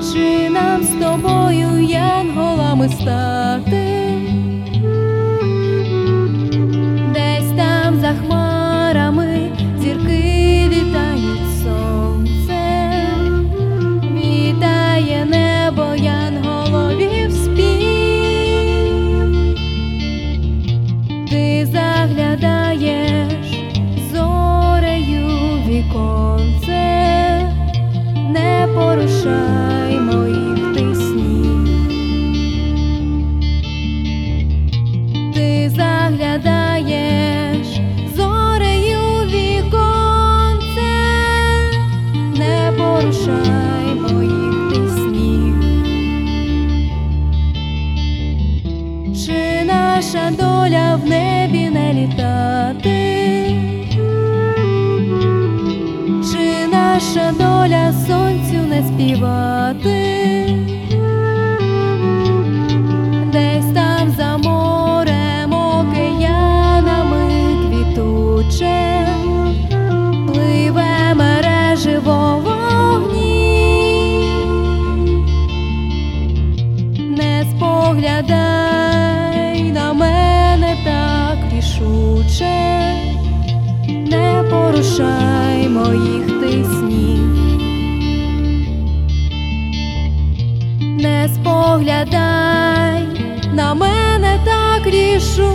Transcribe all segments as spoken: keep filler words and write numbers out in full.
Чи нам з тобою янголами стати? Десь там за хмарами зірки вітають сонцем, вітає небо янголовів спів. Ти заглядаєш зорею в віконце, не порушай моїх ти снів. Ти заглядаєш зорею в віконце, не порушай моїх ти снів. Чи наша доля в небі не літати? Чи наша доля сонцю не співати? Десь там за морем океанами квітуче пливе мереживо вогні. Не споглядай на мене так рішуче, не порушай моїх ти снів. Не споглядай на мене так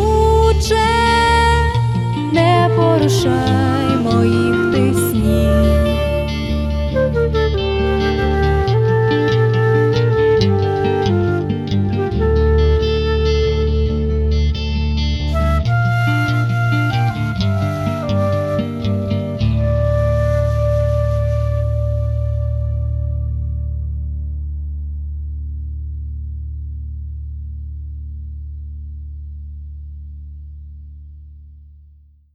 рішуче, не порушай моїх ти снів.